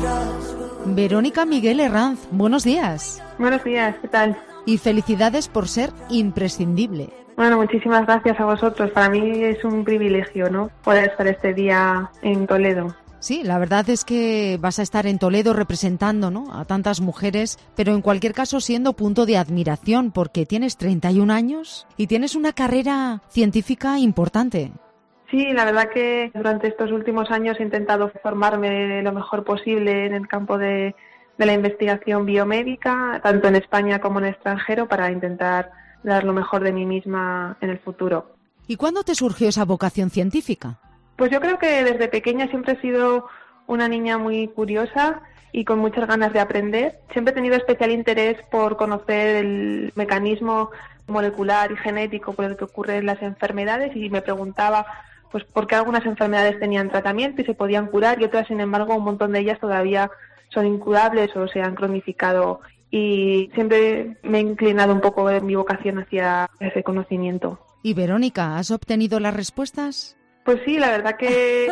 Verónica Miguel Herranz, buenos días. Buenos días, ¿qué tal? Y felicidades por ser imprescindible. Bueno, muchísimas gracias a vosotros. Para mí es un privilegio, ¿no?, poder estar este día en Toledo. Sí, la verdad es que vas a estar en Toledo representando, ¿no?, a tantas mujeres, pero en cualquier caso siendo punto de admiración porque tienes 31 años y tienes una carrera científica importante. Sí, la verdad que durante estos últimos años he intentado formarme lo mejor posible en el campo de la investigación biomédica, tanto en España como en el extranjero, para intentar dar lo mejor de mí misma en el futuro. ¿Y cuándo te surgió esa vocación científica? Pues yo creo que desde pequeña siempre he sido una niña muy curiosa y con muchas ganas de aprender. Siempre he tenido especial interés por conocer el mecanismo molecular y genético por el que ocurren las enfermedades, y me preguntaba pues por qué algunas enfermedades tenían tratamiento y se podían curar y otras, sin embargo, un montón de ellas todavía son incurables o se han cronificado, y siempre me he inclinado un poco en mi vocación hacia ese conocimiento. Y Verónica, ¿has obtenido las respuestas? Pues sí, la verdad que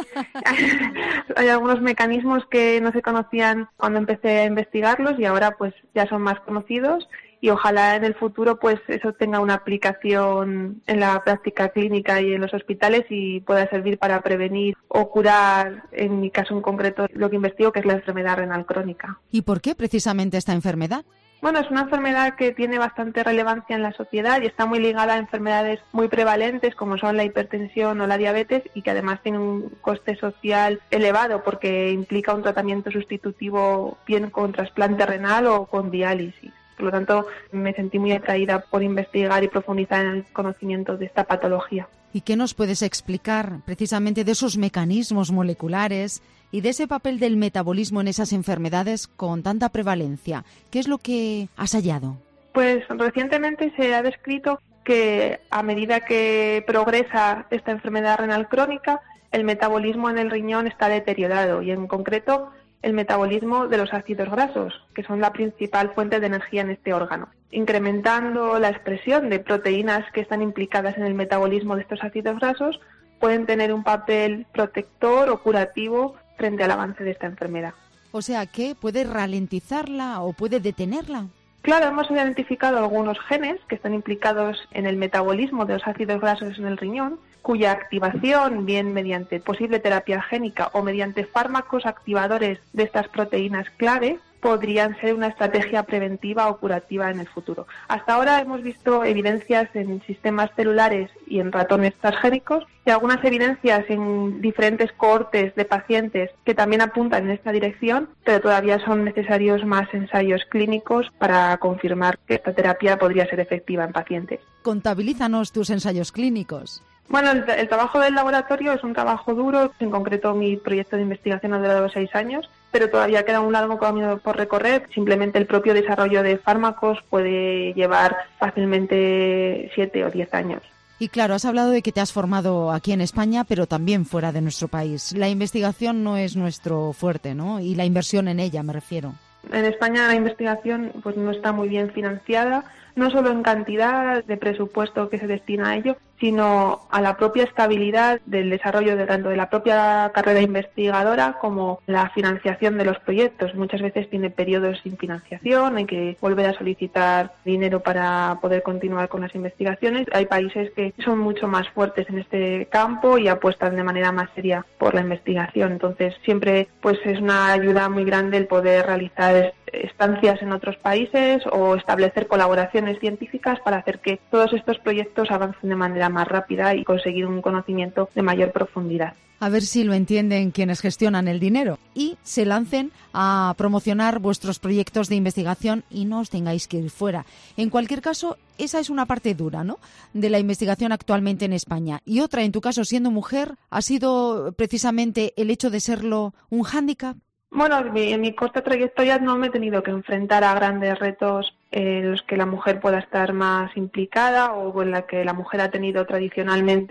hay algunos mecanismos que no se conocían cuando empecé a investigarlos y ahora pues ya son más conocidos, y ojalá en el futuro pues eso tenga una aplicación en la práctica clínica y en los hospitales y pueda servir para prevenir o curar, en mi caso en concreto, lo que investigo, que es la enfermedad renal crónica. ¿Y por qué precisamente esta enfermedad? Bueno, es una enfermedad que tiene bastante relevancia en la sociedad y está muy ligada a enfermedades muy prevalentes como son la hipertensión o la diabetes, y que además tiene un coste social elevado porque implica un tratamiento sustitutivo bien con trasplante renal o con diálisis. Por lo tanto, me sentí muy atraída por investigar y profundizar en el conocimiento de esta patología. ¿Y qué nos puedes explicar precisamente de esos mecanismos moleculares y de ese papel del metabolismo en esas enfermedades con tanta prevalencia? ¿Qué es lo que has hallado? Pues recientemente se ha descrito que a medida que progresa esta enfermedad renal crónica, el metabolismo en el riñón está deteriorado, y en concreto el metabolismo de los ácidos grasos, que son la principal fuente de energía en este órgano, incrementando la expresión de proteínas que están implicadas en el metabolismo de estos ácidos grasos. Pueden tener un papel protector o curativo frente al avance de esta enfermedad. O sea, ¿que puede ralentizarla o puede detenerla? Claro, hemos identificado algunos genes que están implicados en el metabolismo de los ácidos grasos en el riñón, cuya activación, bien mediante posible terapia génica o mediante fármacos activadores de estas proteínas clave, podrían ser una estrategia preventiva o curativa en el futuro. Hasta ahora hemos visto evidencias en sistemas celulares y en ratones transgénicos, y algunas evidencias en diferentes cohortes de pacientes que también apuntan en esta dirección, pero todavía son necesarios más ensayos clínicos para confirmar que esta terapia podría ser efectiva en pacientes. Contabilízanos tus ensayos clínicos. Bueno, el trabajo del laboratorio es un trabajo duro. En concreto, mi proyecto de investigación ha durado 6 años, pero todavía queda un largo camino por recorrer. Simplemente el propio desarrollo de fármacos puede llevar fácilmente 7 o 10 años. Y claro, has hablado de que te has formado aquí en España, pero también fuera de nuestro país. La investigación no es nuestro fuerte, ¿no? Y la inversión en ella, me refiero. En España la investigación pues no está muy bien financiada, no solo en cantidad de presupuesto que se destina a ello, sino a la propia estabilidad del desarrollo tanto de la propia carrera investigadora como la financiación de los proyectos. Muchas veces tiene periodos sin financiación, hay que volver a solicitar dinero para poder continuar con las investigaciones. Hay países que son mucho más fuertes en este campo y apuestan de manera más seria por la investigación. Entonces siempre pues es una ayuda muy grande el poder realizar estancias en otros países o establecer colaboraciones científicas para hacer que todos estos proyectos avancen de manera más rápida y conseguir un conocimiento de mayor profundidad. A ver si lo entienden quienes gestionan el dinero y se lancen a promocionar vuestros proyectos de investigación y no os tengáis que ir fuera. En cualquier caso, esa es una parte dura, ¿no?, de la investigación actualmente en España. Y otra, en tu caso, siendo mujer, ¿ha sido precisamente el hecho de serlo un hándicap? Bueno, en mi corta trayectoria no me he tenido que enfrentar a grandes retos en los que la mujer pueda estar más implicada o en la que la mujer ha tenido tradicionalmente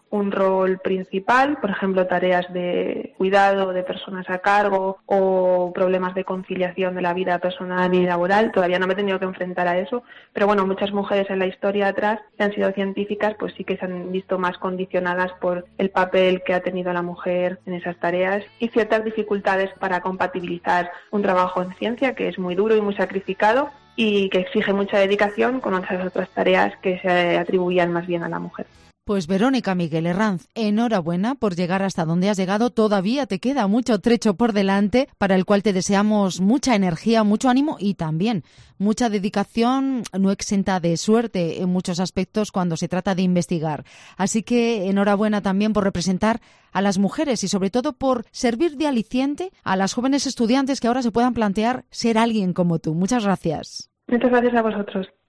un rol principal, por ejemplo, tareas de cuidado de personas a cargo o problemas de conciliación de la vida personal y laboral. Todavía no me he tenido que enfrentar a eso, pero bueno, muchas mujeres en la historia atrás que han sido científicas, pues sí que se han visto más condicionadas por el papel que ha tenido la mujer en esas tareas y ciertas dificultades para compatibilizar un trabajo en ciencia que es muy duro y muy sacrificado y que exige mucha dedicación con esas otras tareas que se atribuían más bien a la mujer. Pues Verónica Miguel Herranz, enhorabuena por llegar hasta donde has llegado. Todavía te queda mucho trecho por delante, para el cual te deseamos mucha energía, mucho ánimo y también mucha dedicación, no exenta de suerte en muchos aspectos cuando se trata de investigar. Así que enhorabuena también por representar a las mujeres y sobre todo por servir de aliciente a las jóvenes estudiantes que ahora se puedan plantear ser alguien como tú. Muchas gracias. Muchas gracias a vosotros.